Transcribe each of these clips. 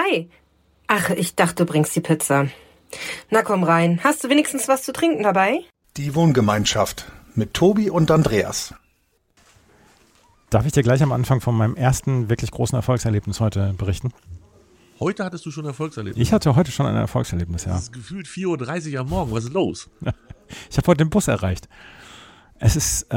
Hi. Ach, ich dachte, du bringst die Pizza. Na komm rein. Hast du wenigstens was zu trinken dabei? Die Wohngemeinschaft mit Tobi und Andreas. Darf ich dir gleich am Anfang von meinem ersten wirklich großen Erfolgserlebnis heute berichten? Heute hattest du schon ein Erfolgserlebnis? Ich hatte heute schon ein Erfolgserlebnis, ja. Es ist gefühlt 4.30 Uhr am Morgen. Was ist los? Ich habe heute den Bus erreicht. Es ist,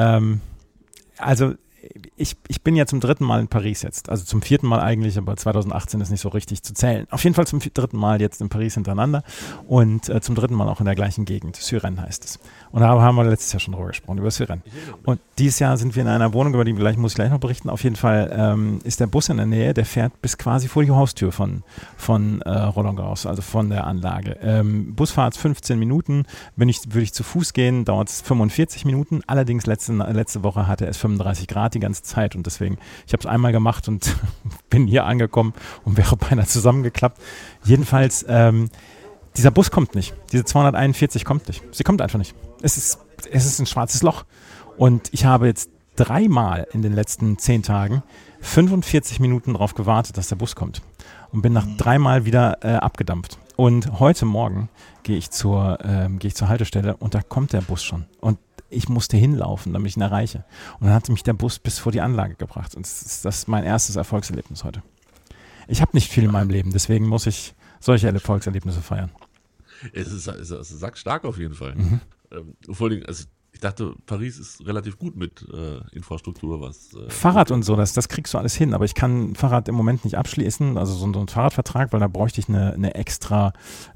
also ich bin ja zum 3. Mal in Paris jetzt. Also zum 4. Mal eigentlich, aber 2018 ist nicht so richtig zu zählen. Auf jeden Fall zum 3. Mal jetzt in Paris hintereinander und zum 3. Mal auch in der gleichen Gegend. Suresnes heißt es. Und da haben wir letztes Jahr schon drüber gesprochen, über Suresnes. Und dieses Jahr sind wir in einer Wohnung, über die muss ich gleich noch berichten. Auf jeden Fall ist der Bus in der Nähe, der fährt bis quasi vor die Haustür von Roland Garros, also von der Anlage. Busfahrt 15 Minuten, würde ich zu Fuß gehen, dauert es 45 Minuten. Allerdings letzte Woche hatte es 35 Grad die ganze Zeit und deswegen, ich habe es einmal gemacht und bin hier angekommen und wäre beinahe zusammengeklappt. Jedenfalls, dieser Bus kommt nicht. Diese 241 kommt nicht. Sie kommt einfach nicht. Es ist ein schwarzes Loch. Und ich habe jetzt 3 Mal in den letzten 10 Tagen 45 Minuten darauf gewartet, dass der Bus kommt. Und bin nach 3 Mal wieder abgedampft. Und heute Morgen gehe ich zur Haltestelle und da kommt der Bus schon. Und ich musste hinlaufen, damit ich ihn erreiche. Und dann hat mich der Bus bis vor die Anlage gebracht. Und das ist mein erstes Erfolgserlebnis heute. Ich habe nicht viel in meinem Leben, deswegen muss ich solche Erfolgserlebnisse feiern. Es ist sackstark auf jeden Fall. Vor allem, also ich dachte, Paris ist relativ gut mit Infrastruktur, was Fahrrad und so, das kriegst du alles hin, aber ich kann Fahrrad im Moment nicht abschließen, also so einen Fahrradvertrag, weil da bräuchte ich eine extra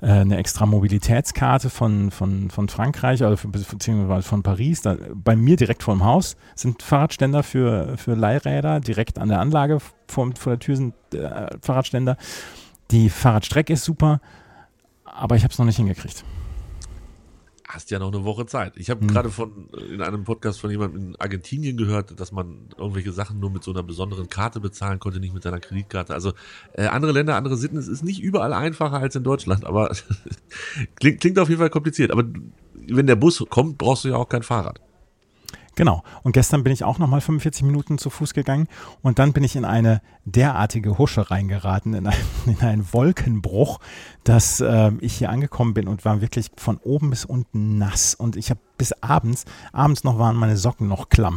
Mobilitätskarte von Frankreich, also beziehungsweise von Paris. Bei mir direkt vor dem Haus sind Fahrradständer für Leihräder, direkt an der Anlage vor der Tür sind Fahrradständer. Die Fahrradstrecke ist super, aber ich habe es noch nicht hingekriegt. Hast ja noch eine Woche Zeit. Ich habe gerade in einem Podcast von jemandem in Argentinien gehört, dass man irgendwelche Sachen nur mit so einer besonderen Karte bezahlen konnte, nicht mit seiner Kreditkarte. Also andere Länder, andere Sitten. Es ist nicht überall einfacher als in Deutschland, aber klingt auf jeden Fall kompliziert. Aber wenn der Bus kommt, brauchst du ja auch kein Fahrrad. Genau. Und gestern bin ich auch nochmal 45 Minuten zu Fuß gegangen und dann bin ich in eine derartige Husche reingeraten, in einen Wolkenbruch, dass ich hier angekommen bin und war wirklich von oben bis unten nass. Und ich habe bis abends noch waren meine Socken noch klamm.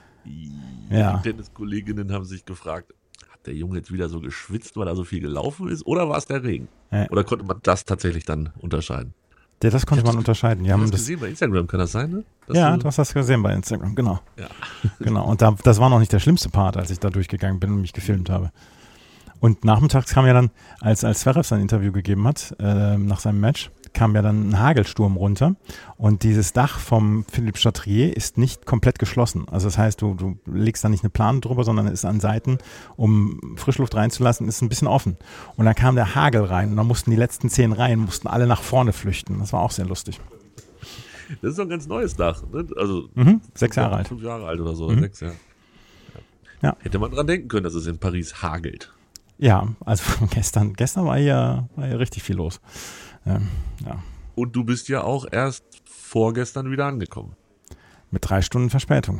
Ja. Die Tenniskolleginnen haben sich gefragt, hat der Junge jetzt wieder so geschwitzt, weil er so viel gelaufen ist, oder war es der Regen? Ja. Oder konnte man das tatsächlich dann unterscheiden? Ja, das konnte man unterscheiden. Du hast das gesehen bei Instagram, kann das sein, ne? Du hast das gesehen bei Instagram, genau. Ja. Genau, und das war noch nicht der schlimmste Part, als ich da durchgegangen bin und mich gefilmt habe. Und nachmittags kam ja dann, als Zverev sein Interview gegeben hat, nach seinem Match, kam ja dann ein Hagelsturm runter und dieses Dach vom Philippe Chatrier ist nicht komplett geschlossen. Also das heißt, du legst da nicht eine Plane drüber, sondern ist an Seiten, um Frischluft reinzulassen, ist ein bisschen offen. Und dann kam der Hagel rein und dann mussten die letzten 10 Reihen, mussten alle nach vorne flüchten. Das war auch sehr lustig. Das ist doch ein ganz neues Dach, ne? Also 6 Jahre alt. 5 Jahre alt oder so, 6 Jahre. Ja. Hätte man dran denken können, dass es in Paris hagelt. Ja, also gestern war hier richtig viel los. Ja. Und du bist ja auch erst vorgestern wieder angekommen. Mit 3 Stunden Verspätung.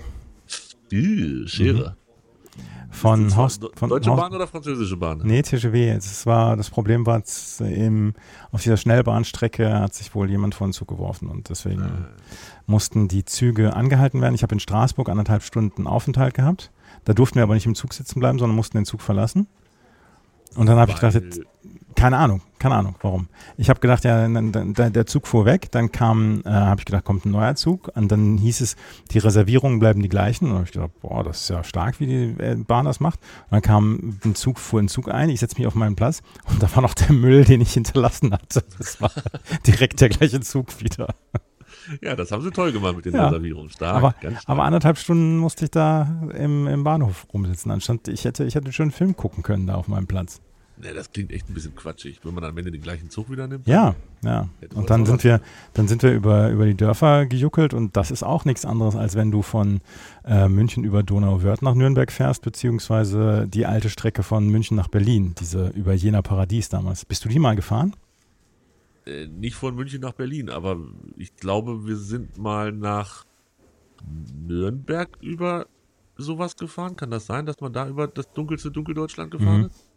Schere. Von Deutsche Bahn oder französische Bahn? Nee, TGV. Das Problem war, auf dieser Schnellbahnstrecke hat sich wohl jemand vor den Zug geworfen und deswegen mussten die Züge angehalten werden. Ich habe in Straßburg 1,5 Stunden Aufenthalt gehabt. Da durften wir aber nicht im Zug sitzen bleiben, sondern mussten den Zug verlassen. Und dann habe ich gedacht, keine Ahnung, warum. Ich habe gedacht, ja, der Zug fuhr weg, dann habe ich gedacht, kommt ein neuer Zug und dann hieß es, die Reservierungen bleiben die gleichen. Und dann habe ich gedacht, das ist ja stark, wie die Bahn das macht. Und dann fuhr ein Zug ein, ich setze mich auf meinen Platz und da war noch der Müll, den ich hinterlassen hatte. Das war direkt der gleiche Zug wieder. Ja, das haben sie toll gemacht mit den Reservierungen. Stark, aber 1,5 Stunden musste ich da im Bahnhof rumsitzen, anstatt ich hätte einen schönen Film gucken können da auf meinem Platz. Ne, das klingt echt ein bisschen quatschig, wenn man am Ende den gleichen Zug wieder nimmt. Ja. Und dann sind wir über die Dörfer gejuckelt und das ist auch nichts anderes, als wenn du von München über Donauwörth nach Nürnberg fährst, beziehungsweise die alte Strecke von München nach Berlin, diese über Jena Paradies damals. Bist du die mal gefahren? Nicht von München nach Berlin, aber ich glaube, wir sind mal nach Nürnberg über sowas gefahren. Kann das sein, dass man da über das dunkelste Dunkeldeutschland gefahren ist?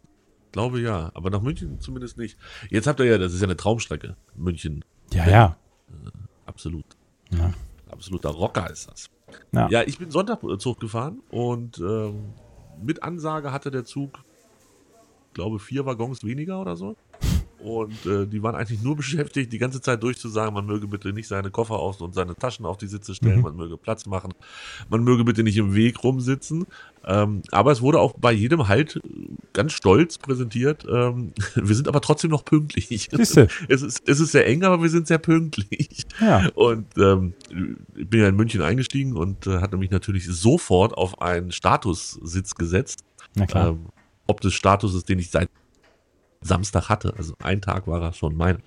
Glaube ja, aber nach München zumindest nicht. Jetzt habt ihr ja, das ist ja eine Traumstrecke, München. Ja. Absolut. Ja. Absoluter Rocker ist das. Ja. Ja, ich bin Sonntag Zug gefahren und mit Ansage hatte der Zug, glaube 4 Waggons weniger oder so. Und die waren eigentlich nur beschäftigt, die ganze Zeit durchzusagen, man möge bitte nicht seine Koffer aus und seine Taschen auf die Sitze stellen, man möge Platz machen, man möge bitte nicht im Weg rumsitzen. Aber es wurde auch bei jedem Halt ganz stolz präsentiert, wir sind aber trotzdem noch pünktlich. Siehste. Es ist sehr eng, aber wir sind sehr pünktlich. Ja. Und ich bin ja in München eingestiegen und hatte mich natürlich sofort auf einen Statussitz gesetzt. Na klar. Ob des Statuses, den ich seit Samstag hatte. Also ein Tag war er schon mein.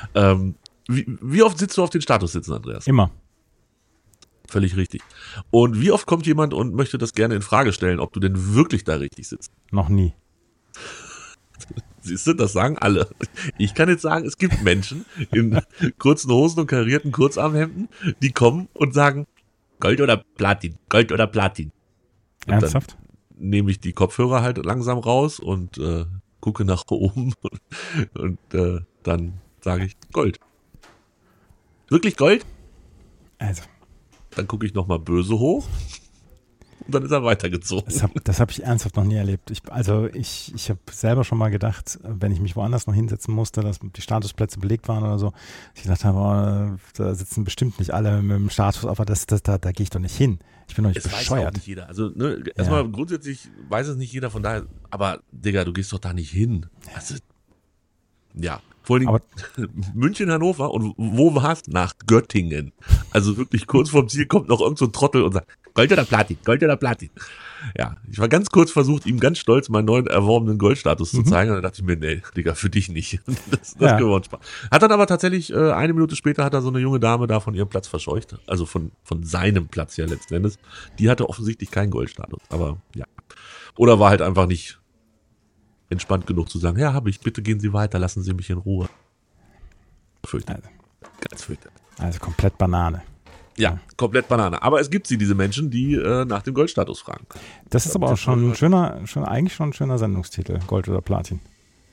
Wie oft sitzt du auf den Statussitzen, Andreas? Immer. Völlig richtig. Und wie oft kommt jemand und möchte das gerne in Frage stellen, ob du denn wirklich da richtig sitzt? Noch nie. Siehst du, das sagen alle. Ich kann jetzt sagen, es gibt Menschen in kurzen Hosen und karierten Kurzarmhemden, die kommen und sagen, Gold oder Platin, Gold oder Platin. Und Ernsthaft? dann nehme ich die Kopfhörer halt langsam raus und gucke nach oben und dann sage ich Gold. Wirklich Gold? Also, Dann gucke ich nochmal böse hoch und dann ist er weitergezogen. das hab ich ernsthaft noch nie erlebt. Ich habe selber schon mal gedacht, wenn ich mich woanders noch hinsetzen musste, dass die Statusplätze belegt waren oder so, ich gedacht habe, da sitzen bestimmt nicht alle mit dem Status, aber da gehe ich doch nicht hin. Ich bin doch nicht Es weiß auch bescheuert. nicht jeder. Also erstmal grundsätzlich weiß es nicht jeder, von daher, aber Digga, du gehst doch da nicht hin. Also, ja. Vor allem Aber- München, Hannover und wo war's? Nach Göttingen. Also wirklich kurz vorm Ziel kommt noch irgend so ein Trottel und sagt, Gold oder Platin, Gold oder Platin. Ja, ich war ganz kurz versucht, ihm ganz stolz meinen neuen erworbenen Goldstatus zu zeigen und dann dachte ich mir, nee, Digga, für dich nicht. Das Ja. können wir uns sparen. Hat dann aber tatsächlich, 1 Minute später hat er so eine junge Dame da von ihrem Platz verscheucht. Also von seinem Platz ja letzten Endes. Die hatte offensichtlich keinen Goldstatus, aber ja. Oder war halt einfach nicht entspannt genug zu sagen, ja, habe ich, bitte gehen Sie weiter, lassen Sie mich in Ruhe. Fürchterlich. Ganz fürchterlich. Also komplett Banane. Ja, komplett Banane. Aber es gibt diese Menschen, die nach dem Goldstatus fragen. Das ist aber auch schon eigentlich schon ein schöner Sendungstitel, Gold oder Platin.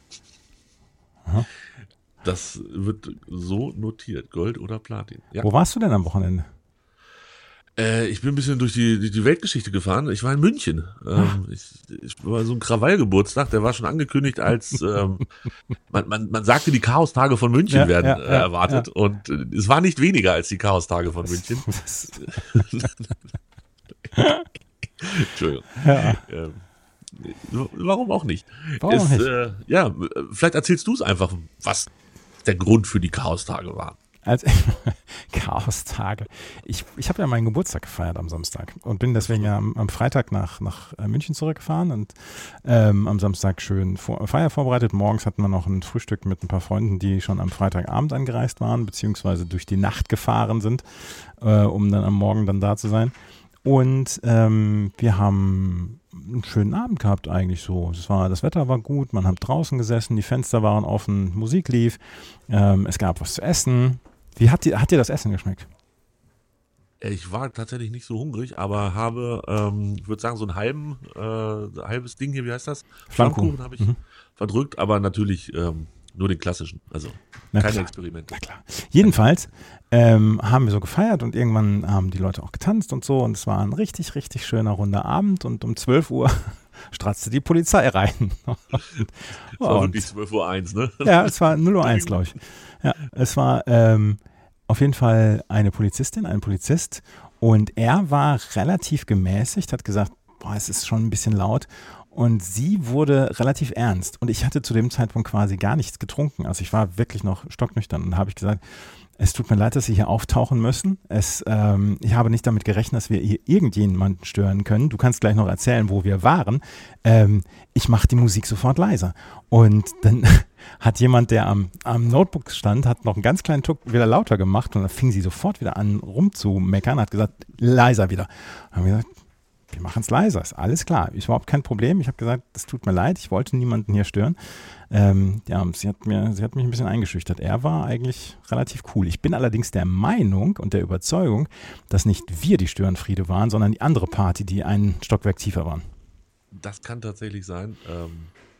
Das wird so notiert, Gold oder Platin. Ja. Wo warst du denn am Wochenende? Ich bin ein bisschen durch die Weltgeschichte gefahren. Ich war in München. Ich war so ein Krawallgeburtstag, der war schon angekündigt als, man sagte, die Chaostage von München werden erwartet. Ja. Und es war nicht weniger als die Chaostage von München. Entschuldigung. Ja. Warum auch nicht? Warum auch nicht? Ja, vielleicht erzählst du es einfach, was der Grund für die Chaostage war. Also, Chaostage. Ich habe ja meinen Geburtstag gefeiert am Samstag und bin deswegen ja am Freitag nach München zurückgefahren und am Samstag schön Feier vorbereitet. Morgens hatten wir noch ein Frühstück mit ein paar Freunden, die schon am Freitagabend angereist waren, beziehungsweise durch die Nacht gefahren sind, um dann am Morgen dann da zu sein. Und wir haben einen schönen Abend gehabt eigentlich so. Das Wetter war gut, man hat draußen gesessen, die Fenster waren offen, Musik lief, es gab was zu essen. Wie hat dir das Essen geschmeckt? Ich war tatsächlich nicht so hungrig, aber habe, ich würde sagen, so ein halbes Ding hier, wie heißt das? Flammkuchen habe ich verdrückt, aber natürlich nur den klassischen, also keine Experimente. Na klar. Jedenfalls haben wir so gefeiert und irgendwann haben die Leute auch getanzt und so und es war ein richtig, richtig schöner runder Abend und um 12 Uhr stratzte die Polizei rein. Es war wirklich 12:01 Uhr, ne? Ja, es war 0:01 Uhr, glaube ich. Ja, es war auf jeden Fall eine Polizistin, ein Polizist und er war relativ gemäßigt, hat gesagt, boah, es ist schon ein bisschen laut und sie wurde relativ ernst und ich hatte zu dem Zeitpunkt quasi gar nichts getrunken, also ich war wirklich noch stocknüchtern und habe ich gesagt, es tut mir leid, dass Sie hier auftauchen müssen. Ich habe nicht damit gerechnet, dass wir hier irgendjemanden stören können. Du kannst gleich noch erzählen, wo wir waren. Ich mache die Musik sofort leiser. Und dann hat jemand, der am Notebook stand, hat noch einen ganz kleinen Tuck wieder lauter gemacht und dann fing sie sofort wieder an rumzumeckern, hat gesagt, leiser wieder. Dann haben wir gesagt, wir machen es leiser, ist alles klar, ist überhaupt kein Problem. Ich habe gesagt, das tut mir leid, ich wollte niemanden hier stören. Sie hat mich ein bisschen eingeschüchtert. Er war eigentlich relativ cool. Ich bin allerdings der Meinung und der Überzeugung, dass nicht wir die Störenfriede waren, sondern die andere Party, die einen Stockwerk tiefer waren. Das kann tatsächlich sein.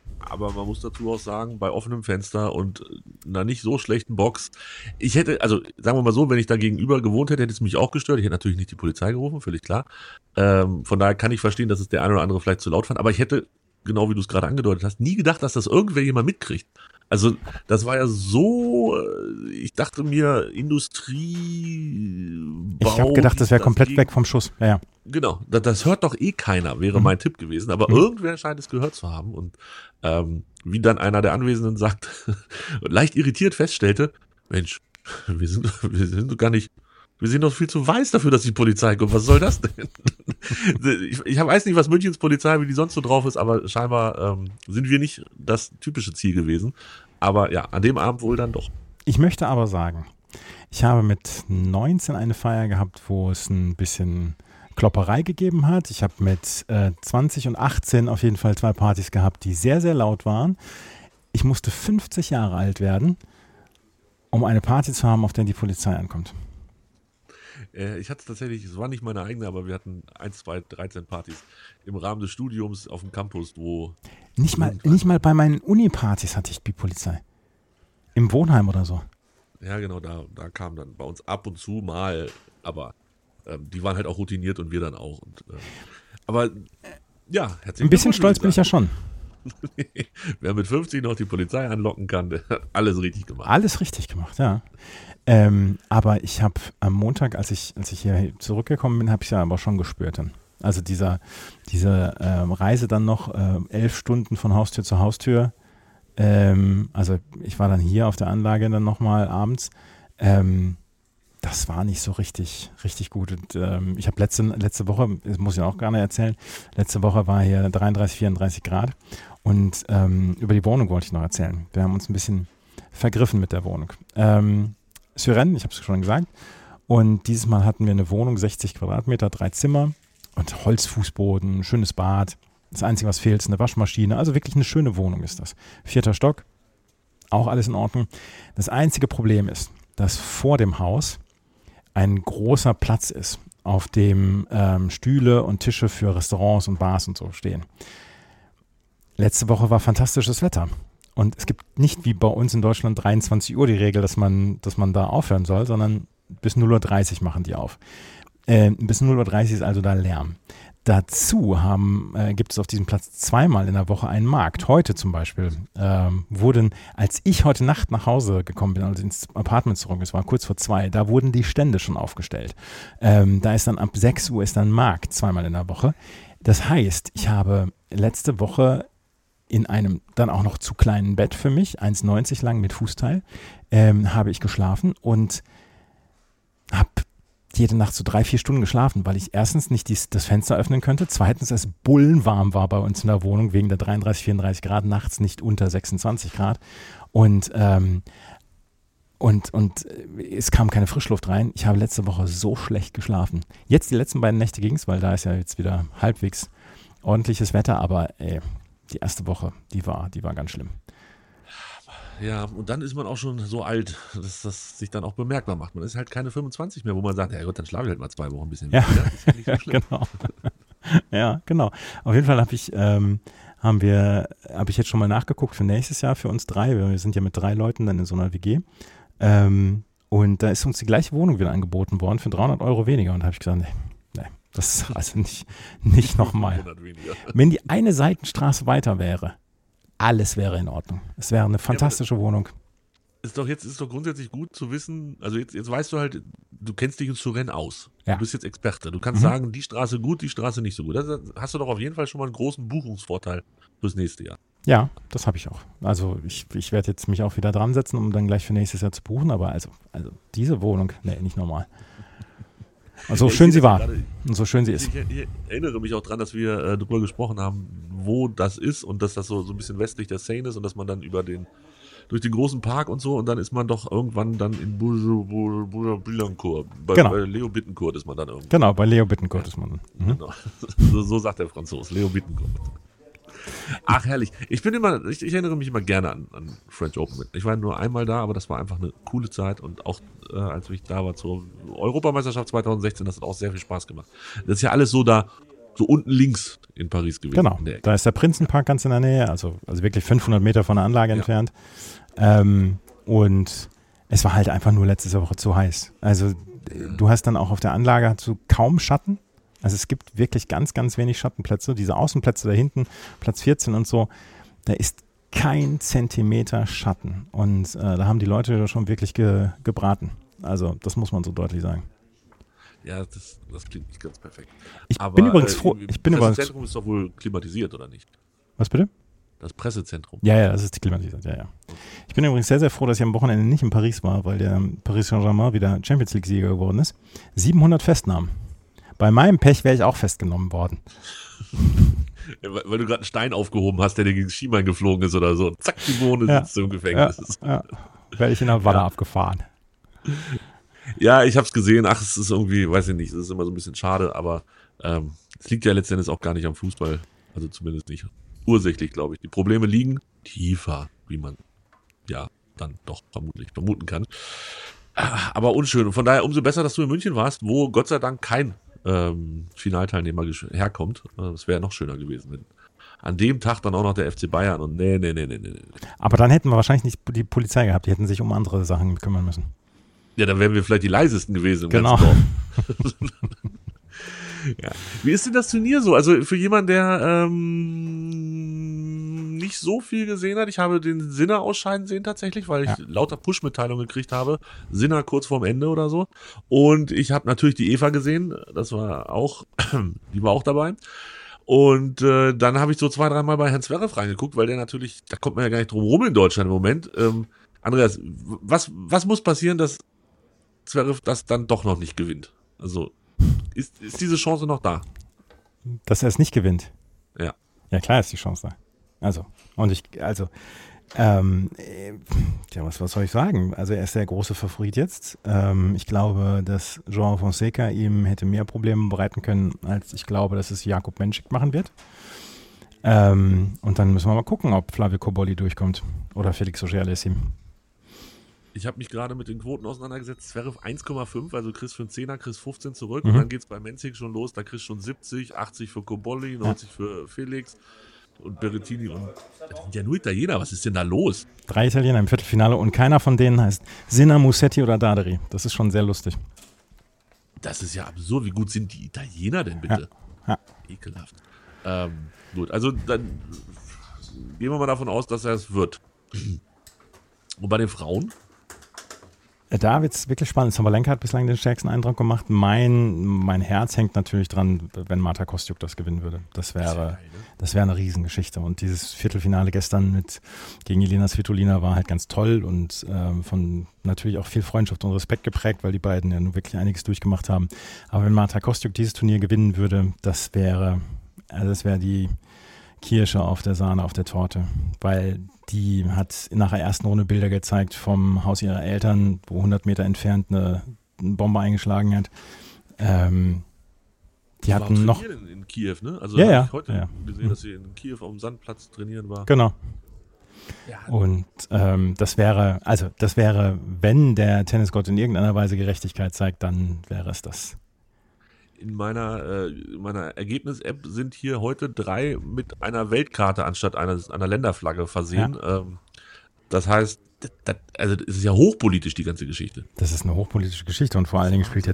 Aber man muss dazu auch sagen, bei offenem Fenster und einer nicht so schlechten Box. Ich hätte, also sagen wir mal so, wenn ich da gegenüber gewohnt hätte, hätte es mich auch gestört. Ich hätte natürlich nicht die Polizei gerufen, völlig klar. Von daher kann ich verstehen, dass es der eine oder andere vielleicht zu laut fand. Aber ich hätte, genau wie du es gerade angedeutet hast, nie gedacht, dass das irgendwer jemand mitkriegt. Also das war ja so, ich dachte mir, Industriebau. Ich habe gedacht, das wäre komplett weg vom Schuss. Ja, ja. Genau, das hört doch eh keiner, wäre mein Tipp gewesen. Aber irgendwer scheint es gehört zu haben. Und wie dann einer der Anwesenden sagt, leicht irritiert feststellte, Mensch, wir sind doch gar nicht, wir sind doch viel zu weiß dafür, dass die Polizei kommt. Was soll das denn? Ich weiß nicht, was Münchens Polizei, wie die sonst so drauf ist, aber scheinbar sind wir nicht das typische Ziel gewesen. Aber ja, an dem Abend wohl dann doch. Ich möchte aber sagen, ich habe mit 19 eine Feier gehabt, wo es ein bisschen Klopperei gegeben hat. Ich habe mit 20 und 18 auf jeden Fall 2 Partys gehabt, die sehr, sehr laut waren. Ich musste 50 Jahre alt werden, um eine Party zu haben, auf der die Polizei ankommt. Ich hatte es tatsächlich, es war nicht meine eigene, aber wir hatten 1, 2, 13 Partys im Rahmen des Studiums auf dem Campus, wo... Nicht mal bei meinen Uni-Partys hatte ich die Polizei. Im Wohnheim oder so. Ja, genau, da kam dann bei uns ab und zu mal, aber die waren halt auch routiniert und wir dann auch. Und, aber ja, ein bisschen stolz bin ich ja schon. Wer mit 50 noch die Polizei anlocken kann, der hat alles richtig gemacht. Alles richtig gemacht, ja. Aber ich habe am Montag, als ich hier zurückgekommen bin, habe ich ja aber schon gespürt dann. Also diese Reise dann noch 11 Stunden von Haustür zu Haustür. Also ich war dann hier auf der Anlage dann nochmal abends. Das war nicht so richtig gut. Und ich habe letzte Woche, das muss ich auch gerne erzählen, letzte Woche war hier 33, 34 Grad. Und über die Wohnung wollte ich noch erzählen. Wir haben uns ein bisschen vergriffen mit der Wohnung. Syren, ich habe es schon gesagt. Und dieses Mal hatten wir eine Wohnung, 60 Quadratmeter, 3 Zimmer und Holzfußboden, schönes Bad. Das Einzige, was fehlt, ist eine Waschmaschine. Also wirklich eine schöne Wohnung ist das. 4. Stock, auch alles in Ordnung. Das einzige Problem ist, dass vor dem Haus ein großer Platz ist, auf dem Stühle und Tische für Restaurants und Bars und so stehen. Letzte Woche war fantastisches Wetter. Und es gibt nicht wie bei uns in Deutschland 23 Uhr die Regel, dass man da aufhören soll, sondern bis 0:30 Uhr machen die auf. Bis 0:30 Uhr ist also da Lärm. Dazu gibt es auf diesem Platz 2-mal in der Woche einen Markt. Heute zum Beispiel als ich heute Nacht nach Hause gekommen bin, also ins Apartment zurück, es war kurz vor 2, da wurden die Stände schon aufgestellt. Da ist dann ab 6 Uhr ist dann Markt, 2-mal in der Woche. Das heißt, ich habe letzte Woche in einem dann auch noch zu kleinen Bett für mich, 1,90 lang mit Fußteil, habe ich geschlafen und habe jede Nacht so 3-4 Stunden geschlafen, weil ich erstens nicht das Fenster öffnen könnte, zweitens es bullenwarm war bei uns in der Wohnung wegen der 33, 34 Grad, nachts nicht unter 26 Grad und es kam keine Frischluft rein. Ich habe letzte Woche so schlecht geschlafen. Jetzt die letzten beiden Nächte ging es, weil da ist ja jetzt wieder halbwegs ordentliches Wetter, aber die erste Woche, die war ganz schlimm. Ja, und dann ist man auch schon so alt, dass das sich dann auch bemerkbar macht. Man ist halt keine 25 mehr, wo man sagt, ja Gott, dann schlafe ich halt mal 2 Wochen ein bisschen weniger. Ist ja nicht so schlimm. Genau. Ja, genau. Auf jeden Fall habe ich jetzt schon mal nachgeguckt für nächstes Jahr für uns 3. Wir sind ja mit 3 Leuten dann in so einer WG. Und da ist uns die gleiche Wohnung wieder angeboten worden für 300 € weniger. Und da habe ich gesagt, nee, das ist also nicht nochmal. Wenn die eine Seitenstraße weiter wäre, alles wäre in Ordnung. Es wäre eine fantastische Wohnung. Ist doch grundsätzlich gut zu wissen, also jetzt weißt du halt, du kennst dich in Suresnes aus. Ja. Du bist jetzt Experte. Du kannst sagen, die Straße gut, die Straße nicht so gut. Da hast du doch auf jeden Fall schon mal einen großen Buchungsvorteil fürs nächste Jahr. Ja, das habe ich auch. Also ich werde jetzt mich auch wieder dran setzen, um dann gleich für nächstes Jahr zu buchen, aber also diese Wohnung, nee, nicht normal. Und so schön sie war und so schön sie ist. Ich erinnere mich auch dran, dass wir darüber gesprochen haben, wo das ist und dass das so ein bisschen westlich der Seine ist und dass man dann durch den großen Park und so und dann ist man doch irgendwann dann in Boulogne-Billancourt. Bei Leo Bittencourt ist man dann irgendwann. Genau, bei Leo Bittencourt ist man dann. Genau. So sagt der Franzose, Leo Bittencourt. Ach, herrlich. Ich erinnere mich immer gerne an French Open. Ich war nur einmal da, aber das war einfach eine coole Zeit und auch als ich da war zur Europameisterschaft 2016, das hat auch sehr viel Spaß gemacht. Das ist ja alles so da, so unten links in Paris gewesen. Genau, da ist der Prinzenpark ganz in der Nähe, also wirklich 500 Meter von der Anlage entfernt. Und es war halt einfach nur letzte Woche zu heiß. Also du hast dann auch auf der Anlage hast du kaum Schatten. Also es gibt wirklich ganz, ganz wenig Schattenplätze. Diese Außenplätze da hinten, Platz 14 und so, da ist kein Zentimeter Schatten. Und da haben die Leute da schon wirklich gebraten. Also das muss man so deutlich sagen. Ja, das klingt nicht ganz perfekt. Ich bin übrigens froh. Das Zentrum ist doch wohl klimatisiert, oder nicht? Was bitte? Das Pressezentrum. Ja, das ist klimatisiert, ja. Ich bin übrigens sehr, sehr froh, dass ich am Wochenende nicht in Paris war, weil der Paris Saint-Germain wieder Champions League-Sieger geworden ist. 700 Festnahmen. Bei meinem Pech wäre ich auch festgenommen worden. Weil du gerade einen Stein aufgehoben hast, der dir gegen das Schienbein geflogen ist oder so. Zack, die Bohne sitzt du im Gefängnis. Ja. Werde ich in der Wanne abgefahren. Ja, ich habe es gesehen. Ach, es ist irgendwie, weiß ich nicht, es ist immer so ein bisschen schade, aber es liegt ja letztendlich auch gar nicht am Fußball. Also zumindest nicht ursächlich, glaube ich. Die Probleme liegen tiefer, wie man ja dann doch vermuten kann. Aber unschön. Und von daher umso besser, dass du in München warst, wo Gott sei Dank kein Finalteilnehmer herkommt. Das wäre noch schöner gewesen, wenn an dem Tag dann auch noch der FC Bayern und nee. Aber dann hätten wir wahrscheinlich nicht die Polizei gehabt. Die hätten sich um andere Sachen kümmern müssen. Ja, dann wären wir vielleicht die leisesten gewesen im ganzen Dorf. Ja. Wie ist denn das Turnier so? Also für jemanden, der nicht so viel gesehen hat, ich habe den Sinner ausscheiden sehen tatsächlich, weil ich lauter Push-Mitteilungen gekriegt habe. Sinner kurz vorm Ende oder so. Und ich habe natürlich die Eva gesehen, die war auch dabei. Und dann habe ich so 2-3 Mal bei Herrn Zverev reingeguckt, weil der natürlich, da kommt man ja gar nicht drum rum in Deutschland im Moment. Andreas, was muss passieren, dass Zverev das dann doch noch nicht gewinnt? Also ist diese Chance noch da? Dass er es nicht gewinnt? Ja. Ja, klar ist die Chance da. Was soll ich sagen? Also er ist der große Favorit jetzt. Ich glaube, dass João Fonseca ihm hätte mehr Probleme bereiten können, als ich glaube, dass es Jakub Menšík machen wird. Und dann müssen wir mal gucken, ob Flavio Cobolli durchkommt oder Felix Auger-Aliassime. Ich habe mich gerade mit den Quoten auseinandergesetzt. Zverev 1,5, also kriegst für einen 10er, kriegst 15 zurück. Und dann geht's bei Menšík schon los. Da kriegst du schon 70, 80 für Cobolli, 90 für Felix und Berrettini. Und das sind ja nur Italiener. Was ist denn da los? 3 Italiener im Viertelfinale und keiner von denen heißt Sinner, Musetti oder Daderi. Das ist schon sehr lustig. Das ist ja absurd. Wie gut sind die Italiener denn bitte? Ja. Ekelhaft. Gut, also dann gehen wir mal davon aus, dass er es wird. Und bei den Frauen? Da wird es wirklich spannend. Sabalenka hat bislang den stärksten Eindruck gemacht. Mein Herz hängt natürlich dran, wenn Marta Kostyuk das gewinnen würde. Das wäre eine Riesengeschichte. Und dieses Viertelfinale gestern gegen Elina Svitolina war halt ganz toll und von natürlich auch viel Freundschaft und Respekt geprägt, weil die beiden ja nun wirklich einiges durchgemacht haben. Aber wenn Marta Kostyuk dieses Turnier gewinnen würde, das wäre die Kirsche auf der Sahne, auf der Torte, weil die hat nach der ersten Runde Bilder gezeigt vom Haus ihrer Eltern, wo 100 Meter entfernt eine Bombe eingeschlagen hat. Die hatten noch in Kiew, ne? Also ja, ich heute gesehen, dass sie in Kiew auf dem Sandplatz trainieren war. Genau. Ja. Und das wäre, wenn der Tennisgott in irgendeiner Weise Gerechtigkeit zeigt, dann wäre es das. In meiner Ergebnis-App sind hier heute 3 mit einer Weltkarte anstatt einer Länderflagge versehen. Ja. Das heißt, es ist ja hochpolitisch, die ganze Geschichte. Das ist eine hochpolitische Geschichte und vor allen Dingen spielt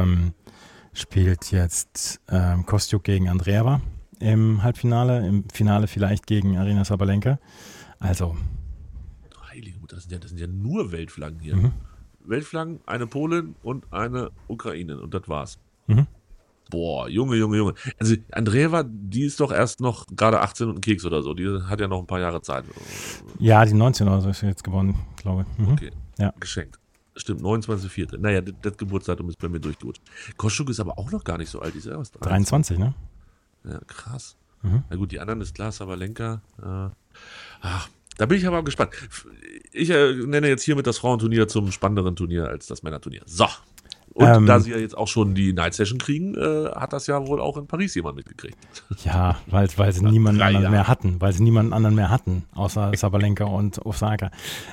jetzt Kostyuk gegen Andreeva im Halbfinale, im Finale vielleicht gegen Aryna Sabalenka. Also. Heilige Mutter, das sind ja nur Weltflaggen hier. Weltflaggen, eine Polin und eine Ukraine und das war's. Boah, Junge. Also Andreeva, die ist doch erst noch gerade 18 und ein Keks oder so. Die hat ja noch ein paar Jahre Zeit. Ja, die 19 oder so ist jetzt gewonnen, glaube ich. Okay, ja. Geschenkt. Stimmt, 29.04. Naja, das Geburtsdatum ist bei mir durchgerutscht. Kostyuk ist aber auch noch gar nicht so alt. Die ist ja erst 23, ne? Ja, krass. Na gut, die anderen ist klar, Sabalenka. Da bin ich aber gespannt. Ich nenne jetzt hiermit das Frauenturnier zum spannenderen Turnier als das Männerturnier. So. Und da sie ja jetzt auch schon die Night Session kriegen, hat das ja wohl auch in Paris jemand mitgekriegt. Ja, weil sie niemanden anderen mehr hatten. Weil sie niemanden anderen mehr hatten, außer Sabalenka und Osaka.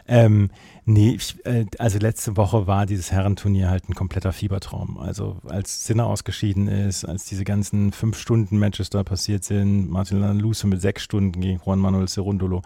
Also letzte Woche war dieses Herrenturnier halt ein kompletter Fiebertraum. Also als Sinner ausgeschieden ist, als diese ganzen 5-Stunden-Matches da passiert sind, Martin Lanluce mit 6 Stunden gegen Juan Manuel Cerúndolo.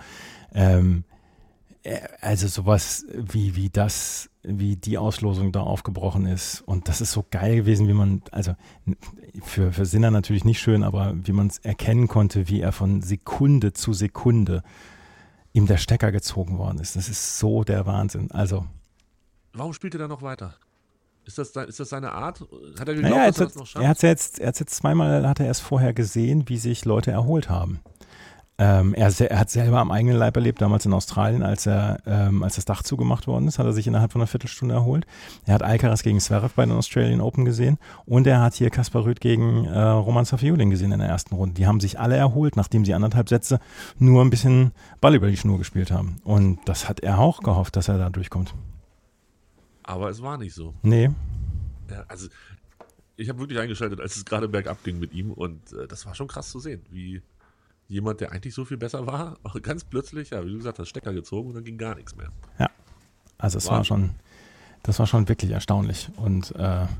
Also sowas wie die Auslosung da aufgebrochen ist. Und das ist so geil gewesen, also für Sinner natürlich nicht schön, aber wie man es erkennen konnte, wie er von Sekunde zu Sekunde ihm der Stecker gezogen worden ist. Das ist so der Wahnsinn. Also. Warum spielt er da noch weiter? Ist das seine Art? Hat er geglaubt, dass er das noch schafft? Er hat jetzt zweimal, hat er erst vorher gesehen, wie sich Leute erholt haben. Er hat selber am eigenen Leib erlebt, damals in Australien, als das Dach zugemacht worden ist, hat er sich innerhalb von einer Viertelstunde erholt. Er hat Alcaraz gegen Zverev bei den Australian Open gesehen und er hat hier Kaspar Rüth gegen Roman Safiullin gesehen in der ersten Runde. Die haben sich alle erholt, nachdem sie 1,5 Sätze nur ein bisschen Ball über die Schnur gespielt haben. Und das hat er auch gehofft, dass er da durchkommt. Aber es war nicht so. Nee. Ja, also ich habe wirklich eingeschaltet, als es gerade bergab ging mit ihm und das war schon krass zu sehen, wie jemand, der eigentlich so viel besser war, ganz plötzlich, ja, wie du gesagt hast, Stecker gezogen und dann ging gar nichts mehr. Ja, also das war schon wirklich erstaunlich. Und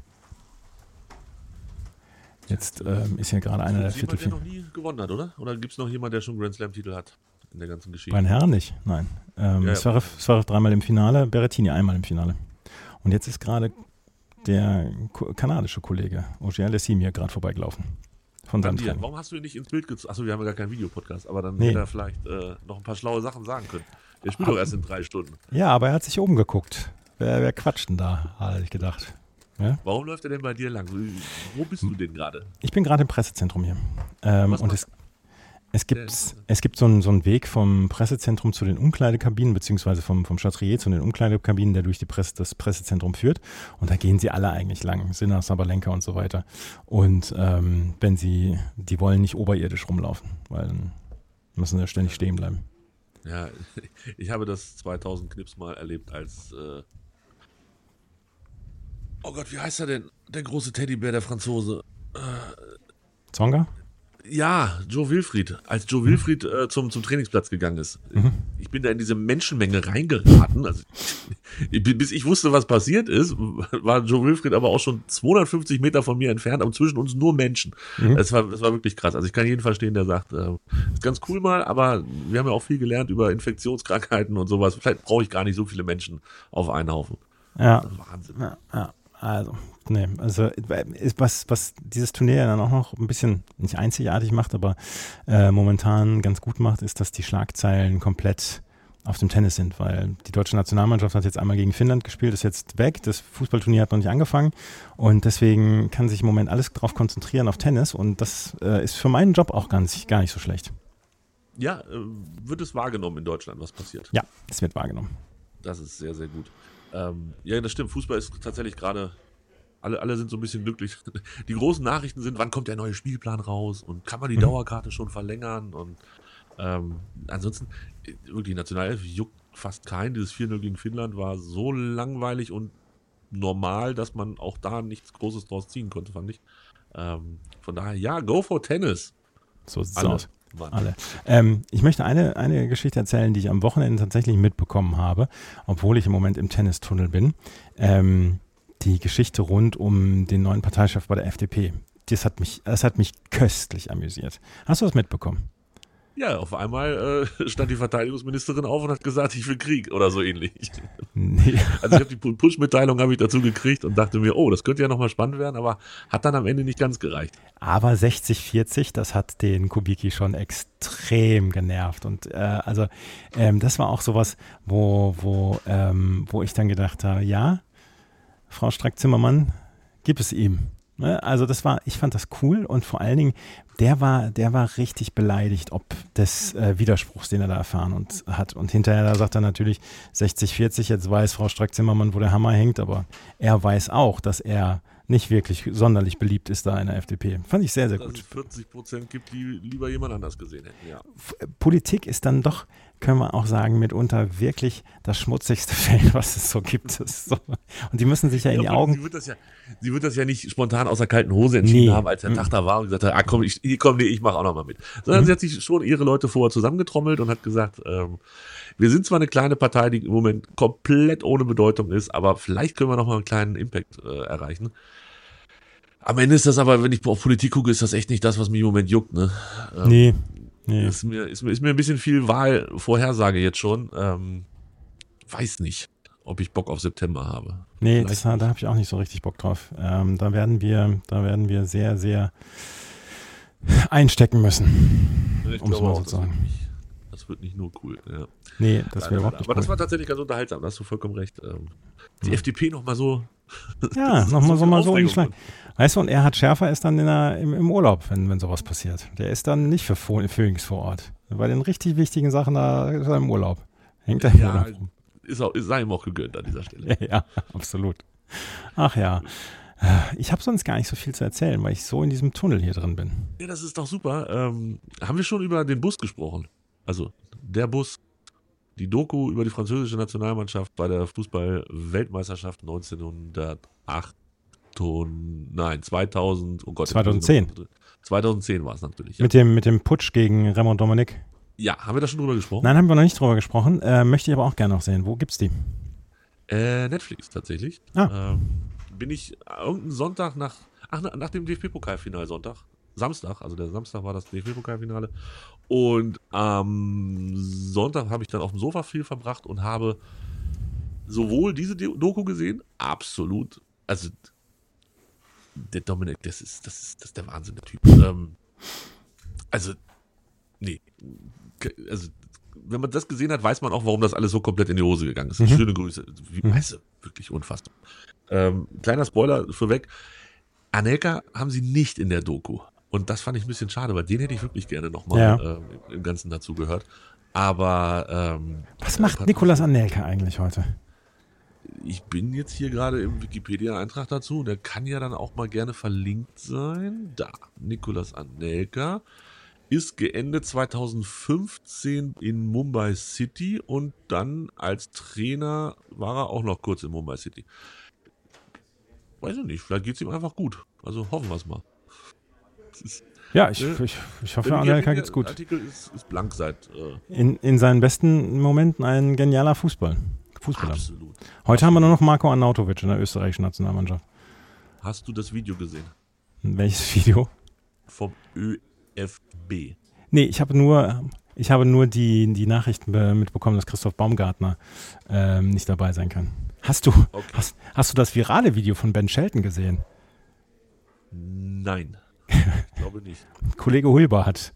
jetzt ist hier gerade einer der Viertelfinale. Der noch nie gewonnen hat, oder? Oder gibt es noch jemanden, der schon Grand Slam-Titel hat in der ganzen Geschichte? Bei den Herren nicht, nein. Zverev 3-mal im Finale, Berrettini 1-mal im Finale. Und jetzt ist gerade der kanadische Kollege Auger Aliassime hier gerade vorbeigelaufen. Warum hast du ihn nicht ins Bild gezogen? Achso, wir haben ja gar keinen Videopodcast, aber dann hätte er vielleicht noch ein paar schlaue Sachen sagen können. Der spielt doch erst in 3 Stunden. Ja, aber er hat sich oben geguckt. Wer quatscht denn da, hatte ich gedacht. Ja? Warum läuft er denn bei dir lang? Wo bist du denn gerade? Ich bin gerade im Pressezentrum hier. Und es gibt so einen Weg vom Pressezentrum zu den Umkleidekabinen, beziehungsweise vom Chatrier zu den Umkleidekabinen, der durch das Pressezentrum führt. Und da gehen sie alle eigentlich lang, Sinner, Sabalenka und so weiter. Und die wollen nicht oberirdisch rumlaufen, weil dann müssen sie ständig stehen bleiben. Ja, ich habe das 2000 Knips mal erlebt als, oh Gott, wie heißt er denn? Der große Teddybär, der Franzose. Zonga? Ja, Joe Wilfried. Als Joe Wilfried zum Trainingsplatz gegangen ist. Ich bin da in diese Menschenmenge reingeraten. Also, bis ich wusste, was passiert ist, war Joe Wilfried aber auch schon 250 Meter von mir entfernt, aber zwischen uns nur Menschen. Das war wirklich krass. Also ich kann jeden verstehen, der sagt, ist ganz cool mal, aber wir haben ja auch viel gelernt über Infektionskrankheiten und sowas. Vielleicht brauche ich gar nicht so viele Menschen auf einen Haufen. Ja. Das ist Wahnsinn. Ja. Was dieses Turnier ja dann auch noch ein bisschen nicht einzigartig macht, aber momentan ganz gut macht, ist, dass die Schlagzeilen komplett auf dem Tennis sind, weil die deutsche Nationalmannschaft hat jetzt einmal gegen Finnland gespielt, ist jetzt weg, das Fußballturnier hat noch nicht angefangen und deswegen kann sich im Moment alles darauf konzentrieren auf Tennis und das ist für meinen Job auch gar nicht so schlecht. Ja, wird es wahrgenommen in Deutschland, was passiert? Ja, es wird wahrgenommen. Das ist sehr, sehr gut. Ja, das stimmt. Fußball ist tatsächlich gerade, alle sind so ein bisschen glücklich. Die großen Nachrichten sind, wann kommt der neue Spielplan raus und kann man die Dauerkarte schon verlängern und ansonsten, wirklich Nationalelf juckt fast keinen. Dieses 4-0 gegen Finnland war so langweilig und normal, dass man auch da nichts Großes draus ziehen konnte, fand ich. Von daher, ja, go for Tennis. So sieht's aus. Alle. Ich möchte eine Geschichte erzählen, die ich am Wochenende tatsächlich mitbekommen habe, obwohl ich im Moment im Tennistunnel bin. Die Geschichte rund um den neuen Parteichef bei der FDP. Das hat mich köstlich amüsiert. Hast du das mitbekommen? Ja, auf einmal stand die Verteidigungsministerin auf und hat gesagt, ich will Krieg oder so ähnlich. Nee. Also ich habe die Push-Mitteilung dazu gekriegt und dachte mir, oh, das könnte ja nochmal spannend werden, aber hat dann am Ende nicht ganz gereicht. Aber 60-40, das hat den Kubicki schon extrem genervt und das war auch sowas, wo ich dann gedacht habe, ja, Frau Strack-Zimmermann, gib es ihm. Also ich fand das cool und vor allen Dingen, der war richtig beleidigt, ob des Widerspruchs, den er da erfahren hat. Und hinterher da sagt er natürlich 60-40, jetzt weiß Frau Strack-Zimmermann, wo der Hammer hängt, aber er weiß auch, dass er nicht wirklich sonderlich beliebt ist da in der FDP. Fand ich sehr, sehr gut. Dass es 40% gibt, die lieber jemand anders gesehen hätten, ja. Politik ist dann doch können wir auch sagen, mitunter wirklich das schmutzigste Feld, was es so gibt. Das ist so. Und die müssen sich ja in die Augen... Sie wird das ja nicht spontan aus der kalten Hose entschieden haben, als der Tag da war und gesagt hat, komm, ich mache auch noch mal mit. Sondern sie hat sich schon ihre Leute vorher zusammengetrommelt und hat gesagt, wir sind zwar eine kleine Partei, die im Moment komplett ohne Bedeutung ist, aber vielleicht können wir noch mal einen kleinen Impact erreichen. Am Ende ist das aber, wenn ich auf Politik gucke, ist das echt nicht das, was mich im Moment juckt. Ne? Nee. Ist mir ein bisschen viel Wahlvorhersage jetzt schon. Weiß nicht, ob ich Bock auf September habe. Nee, da habe ich auch nicht so richtig Bock drauf. Da werden wir sehr, sehr einstecken müssen, um es mal so zu sagen. Das wird nicht nur cool. Ja. Nee, das wird überhaupt nicht cool. Aber das war tatsächlich ganz unterhaltsam, da hast du vollkommen recht. Die FDP nochmal so... Ja, nochmal so in die Schlange. Weißt du, und Erhard Schärfer ist dann im Urlaub, wenn sowas passiert. Der ist dann nicht für Phoenix vor Ort. Bei den richtig wichtigen Sachen, da ist er im Urlaub. Hängt er im Urlaub rum. Sei ihm auch gegönnt an dieser Stelle. Ja, absolut. Ach ja. Ich habe sonst gar nicht so viel zu erzählen, weil ich so in diesem Tunnel hier drin bin. Ja, das ist doch super. Haben wir schon über den Bus gesprochen? Also, der Bus, die Doku über die französische Nationalmannschaft bei der Fußball-Weltmeisterschaft 2000, oh Gott. 2010. 2010 war es natürlich. Ja. Mit dem Putsch gegen Raymond Domenech. Ja, haben wir da schon drüber gesprochen? Nein, haben wir noch nicht drüber gesprochen. Möchte ich aber auch gerne noch sehen. Wo gibt's die? Netflix tatsächlich. Bin ich irgendeinen Sonntag nach dem DFB-Pokalfinalsonntag, Samstag, also der Samstag war das DFB-Pokalfinale, und am Sonntag habe ich dann auf dem Sofa viel verbracht und habe sowohl diese Doku gesehen, absolut, also der Domenech, das ist der Wahnsinn, der Typ. Wenn man das gesehen hat, weiß man auch, warum das alles so komplett in die Hose gegangen ist. Schöne Grüße. Weißt du, wirklich unfassbar. Kleiner Spoiler vorweg. Anelka haben sie nicht in der Doku. Und das fand ich ein bisschen schade, weil den hätte ich wirklich gerne nochmal im Ganzen dazu gehört. Aber was macht Nicolas Anelka eigentlich heute? Ich bin jetzt hier gerade im Wikipedia-Eintrag dazu. Der kann ja dann auch mal gerne verlinkt sein. Da, Nicolas Anelka ist geendet 2015 in Mumbai City und dann als Trainer war er auch noch kurz in Mumbai City. Weiß ich nicht, vielleicht geht es ihm einfach gut. Also hoffen wir es mal. Ja, ich hoffe, Anelka geht's gut. Der Artikel ist blank seit... In seinen besten Momenten ein genialer Fußballer. Absolut. Heute haben wir nur noch Marko Arnautovic in der österreichischen Nationalmannschaft. Hast du das Video gesehen? Welches Video? Vom ÖFB. Nee, ich habe nur die Nachrichten mitbekommen, dass Christoph Baumgartner nicht dabei sein kann. Hast du das virale Video von Ben Shelton gesehen? Nein, ich glaube nicht. Kollege Hulber hat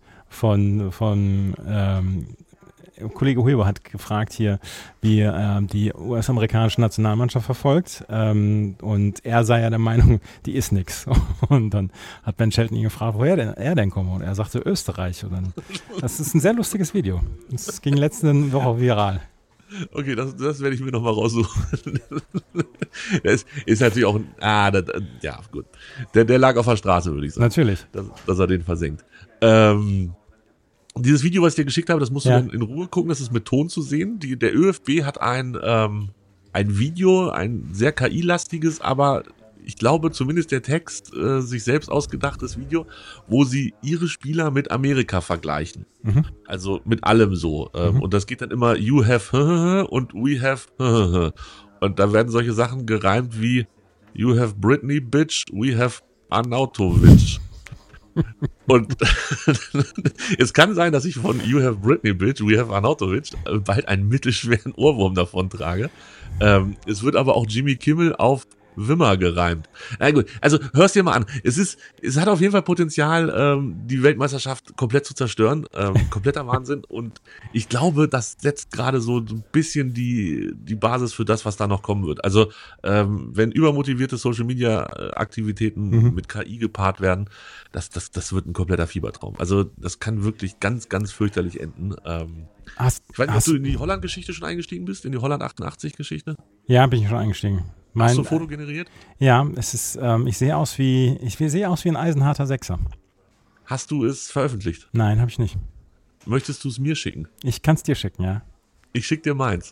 Kollege Hulber hat gefragt hier, wie die US-amerikanische Nationalmannschaft verfolgt, und er sei ja der Meinung, die ist nix. Und dann hat Ben Shelton ihn gefragt, woher er denn komme, und er sagte Österreich. Und dann, das ist ein sehr lustiges Video. Das ging letzte Woche viral. Okay, das werde ich mir nochmal raussuchen. Das ist natürlich auch ja, gut. Der lag auf der Straße, würde ich sagen. Natürlich. Dass er den versenkt. Dieses Video, was ich dir geschickt habe, das musst du dann in Ruhe gucken, das ist mit Ton zu sehen. Der ÖFB hat ein Video, ein sehr KI-lastiges, aber ich glaube zumindest der Text sich selbst ausgedachtes Video, wo sie ihre Spieler mit Amerika vergleichen. Also mit allem so. Und das geht dann immer you have und we have und da werden solche Sachen gereimt wie you have Britney, bitch, we have Arnautovic. Und es kann sein, dass ich von You Have Britney, Bitch, We Have Arnautovic bald einen mittelschweren Ohrwurm davon trage. Es wird aber auch Jimmy Kimmel auf Wimmer gereimt. Na gut, also hör's dir mal an. Es hat auf jeden Fall Potenzial, die Weltmeisterschaft komplett zu zerstören. Kompletter Wahnsinn. Und ich glaube, das setzt gerade so ein bisschen die Basis für das, was da noch kommen wird. Also wenn übermotivierte Social-Media-Aktivitäten mit KI gepaart werden, das wird ein kompletter Fiebertraum. Also das kann wirklich ganz, ganz fürchterlich enden. Ich weiß nicht, ob du in die Holland-Geschichte schon eingestiegen bist, in die Holland 88-Geschichte? Ja, bin ich schon eingestiegen. Hast du ein Foto generiert? Ja, es ist, ich sehe aus wie ein eisenharter Sechser. Hast du es veröffentlicht? Nein, habe ich nicht. Möchtest du es mir schicken? Ich kann es dir schicken, ja. Ich schicke dir meins.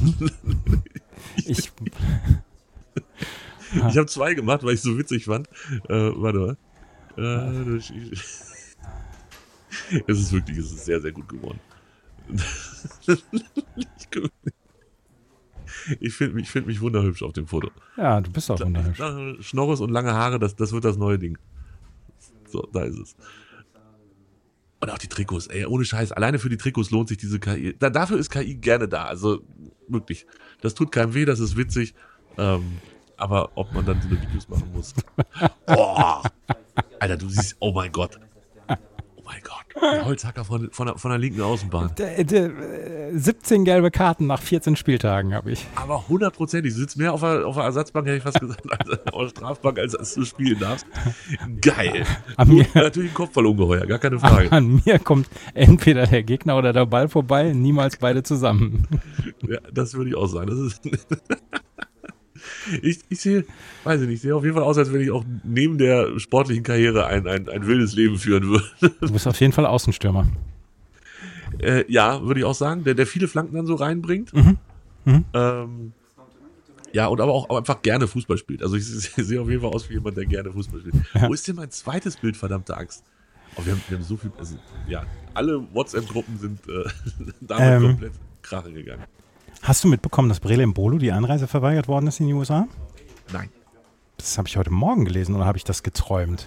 Ich habe 2 gemacht, weil ich es so witzig fand. Warte mal. Es ist sehr, sehr gut geworden. Ich finde mich wunderhübsch auf dem Foto. Ja, du bist auch wunderhübsch. Schnorres und lange Haare, das wird das neue Ding. So, da ist es. Und auch die Trikots, ey, ohne Scheiß. Alleine für die Trikots lohnt sich diese KI. Dafür ist KI gerne da. Also wirklich. Das tut keinem weh, das ist witzig. Aber ob man dann so eine Videos machen muss. Oh, Alter, du siehst, oh mein Gott. Oh mein Gott. Der Holzhacker von der linken Außenbahn. 17 gelbe Karten nach 14 Spieltagen habe ich. Aber 100%. Du sitzt mehr auf der Ersatzbank, hätte ich fast gesagt, als auf der Strafbank, als du spielen darfst. Geil. Und natürlich ein Kopfballungeheuer, gar keine Frage. An mir kommt entweder der Gegner oder der Ball vorbei, niemals beide zusammen. Ja, das würde ich auch sagen. Das ist ich sehe auf jeden Fall aus, als wenn ich auch neben der sportlichen Karriere ein wildes Leben führen würde. Du bist auf jeden Fall Außenstürmer. Ja, würde ich auch sagen, der viele Flanken dann so reinbringt. Ja, und aber auch einfach gerne Fußball spielt. Also ich sehe auf jeden Fall aus wie jemand, der gerne Fußball spielt. Ja. Wo ist denn mein zweites Bild, verdammte Axt? Oh, wir haben so viel, also ja, alle WhatsApp-Gruppen sind damit komplett krachen gegangen. Hast du mitbekommen, dass Brele Mbolo die Einreise verweigert worden ist in die USA? Nein. Das habe ich heute Morgen gelesen oder habe ich das geträumt?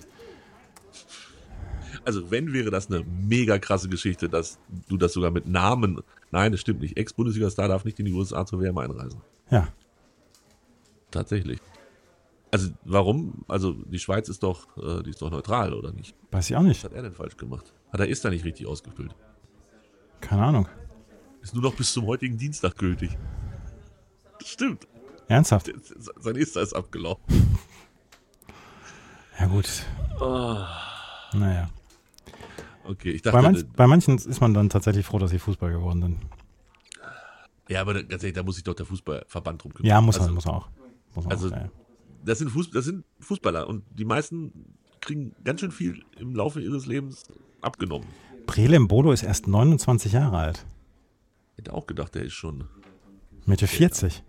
Also wenn, wäre das eine mega krasse Geschichte, dass du das sogar mit Namen, nein, das stimmt nicht, Ex-Bundesliga-Star darf nicht in die USA zur WM einreisen. Ja. Tatsächlich. Also warum? Also die Schweiz ist doch, die ist doch neutral, oder nicht? Weiß ich auch nicht. Was hat er denn falsch gemacht? Hat er Esther nicht richtig ausgefüllt? Keine Ahnung. Ist nur noch bis zum heutigen Dienstag gültig. Das stimmt. Ernsthaft? Sein Esther ist abgelaufen. Ja gut. Naja. Okay, ich dachte... Bei manchen ist man dann tatsächlich froh, dass sie Fußball geworden sind. Ja, aber ganz ehrlich, da muss sich doch der Fußballverband drum kümmern. Ja, muss er auch. Ja. Das sind Fußballer und die meisten kriegen ganz schön viel im Laufe ihres Lebens abgenommen. Brele Mbolo ist erst 29 Jahre alt. Hätte auch gedacht, der ist schon... Mitte 40.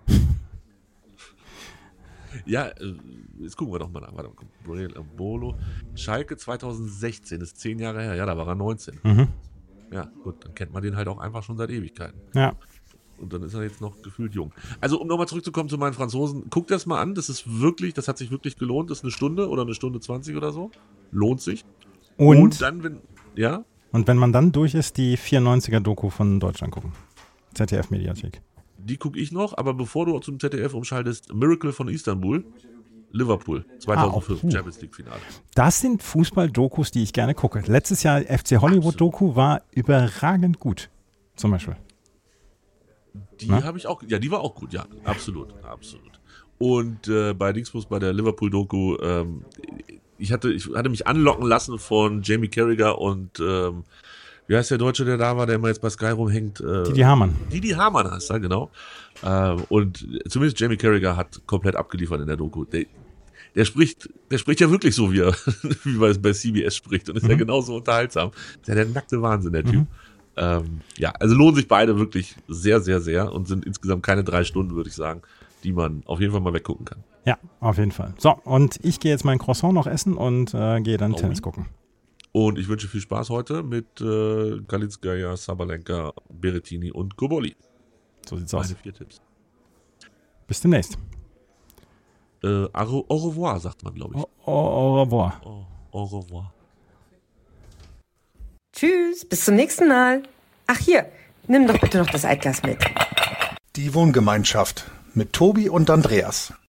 Ja, jetzt gucken wir doch mal nach. Warte mal, Brele Mbolo. Schalke 2016, ist 10 Jahre her. Ja, da war er 19. Mhm. Ja, gut, dann kennt man den halt auch einfach schon seit Ewigkeiten. Ja. Und dann ist er jetzt noch gefühlt jung. Also, um nochmal zurückzukommen zu meinen Franzosen, guck das mal an. Das hat sich wirklich gelohnt. Das ist eine Stunde oder eine Stunde 20 oder so. Lohnt sich. Und dann, wenn man dann durch ist, die 94er-Doku von Deutschland gucken. ZDF-Mediathek. Die gucke ich noch, aber bevor du zum ZDF umschaltest, Miracle von Istanbul, Liverpool, 2005, Champions League-Finale. Das sind Fußball-Dokus, die ich gerne gucke. Letztes Jahr FC Hollywood-Doku war überragend gut, zum Beispiel. Die habe ich auch, ja, die war auch gut, ja, absolut. Und bei der Liverpool-Doku, ich hatte mich anlocken lassen von Jamie Carragher und wie heißt der Deutsche, der da war, der immer jetzt bei Sky rumhängt? Didi Hamann. Didi Hamann heißt er, genau. Und zumindest Jamie Carragher hat komplett abgeliefert in der Doku. Der spricht ja wirklich so, wie er bei CBS spricht und ist ja genauso unterhaltsam. Das ist ja der nackte Wahnsinn, der Typ. Ja, also lohnen sich beide wirklich sehr, sehr, sehr und sind insgesamt keine 3 Stunden, würde ich sagen, die man auf jeden Fall mal weggucken kann. Ja, auf jeden Fall. So, und ich gehe jetzt mein Croissant noch essen und gehe dann Tennis gucken. Und ich wünsche viel Spaß heute mit Kalinskaya, Sabalenka, Berrettini und Goboli. So sieht's aus. Meine 4 Tipps. Bis demnächst. Au revoir, sagt man, glaube ich. Au revoir. Au revoir. Tschüss, bis zum nächsten Mal. Ach hier, nimm doch bitte noch das Altglas mit. Die Wohngemeinschaft mit Tobi und Andreas.